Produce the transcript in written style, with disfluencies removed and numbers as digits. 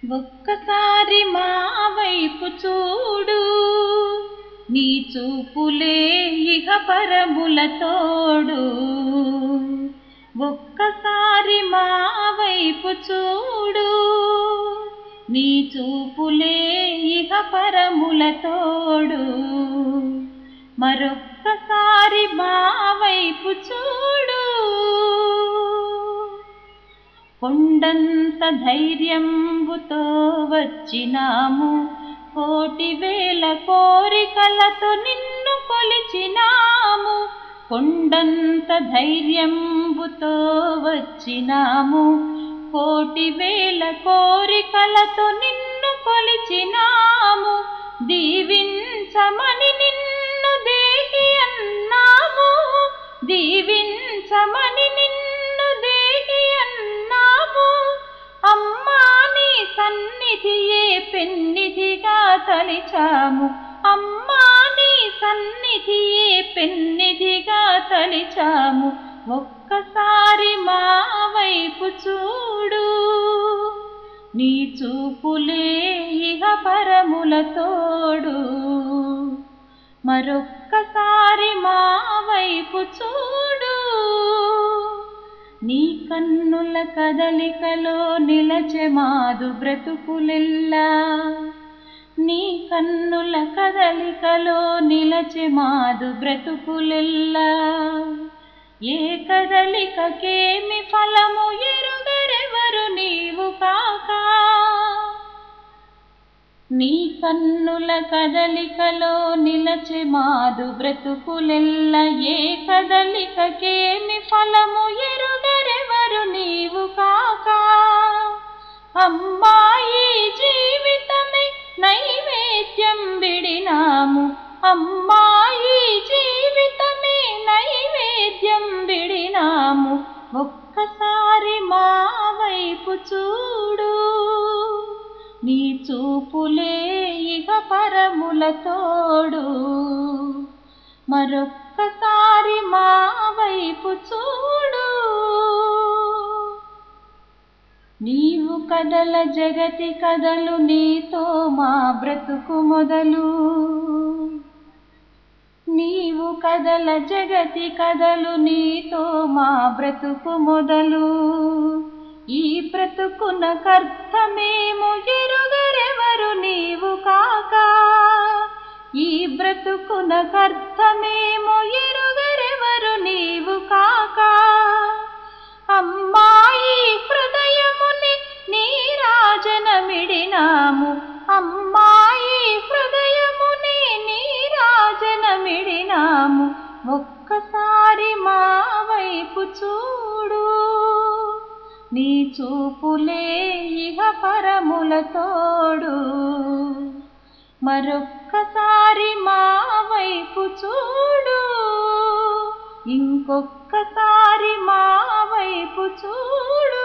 ఒక్కసారి మా వైపు చూడు, నీ చూపులే ఇహ పరముల తోడు. ఒక్కసారి మా వైపు చూడు, నీ చూపులే ఇహ పరముల తోడు. మరొక్కసారి మా వైపు చూడు. కొండంత ధైర్యంబుతో వచ్చినాము, కోటి వేల కోరికలతో నిన్ను కొలిచినాము. కొండంత ధైర్యంబుతో వచ్చినాము, కోటి వేల కోరికలతో నిన్ను కొలిచినాము. దీవించమని నిన్ను దేహి అన్నాము, దీవించమని నిన్ను దేహి అన్నాము. అమ్మా నీ సన్నిధియే పెన్నిధిగా తలిచాము, అమ్మా నీ సన్నిధియే పెన్నిధిగా తలిచాము. ఒక్కసారి మా వైపు చూడు, నీ చూపులే ఇహ పరముల తోడు. మరొక్కసారి మా వైపు చూడు. నీ కన్నుల కదలికలో నిలచె మాదు బ్రతుకులెల్లా, నీ కన్నుల కదలికలో నిలచె మాదు బ్రతుకులెల్లా. ఏ కదలికకేమి ఫలము ఎరుగరెవరు నీవు కాక. నీ కన్నుల కదలికలో నిలచె మాదు బ్రతుకులెల్లా. ఏ కదలికకేమి ఫలము ఎరుగరెవరు నీవు కాక. అమ్మాయి జీవితమే నైవేద్యం విడినాము, అమ్మాయి జీవితమే నైవేద్యం విడినాము. ఒక్కసారి మా వైపు చూడు, నీ చూపులే ఇహ పరముల తోడు. మరొక్కసారి మా వైపు చూడు. నీవు కదల జగతి కదలు, నీతో మా బ్రతుకు మొదలు. నీవు కదల జగతి కదలు, నీతో మా బ్రతుకు మొదలు. ఈ బ్రతుకునకర్థమేమో ఎరుగరెవరు నీవు కాక. ఈ బ్రతుకునకర్థమేమో ఎరుగరెవరు నీవు కాక. అమ్మాయి హృదయముని నీరాజనమిడినాము, అమ్మాయి హృదయముని నీరాజనమిడినాము. ఒక్కసారి మా వైపు చూడు, నీ చూపులే ఇహ పరముల తోడు. మరొక్కసారి మా వైపు చూడు, ఇంకొక్కసారి మా వైపు చూడు.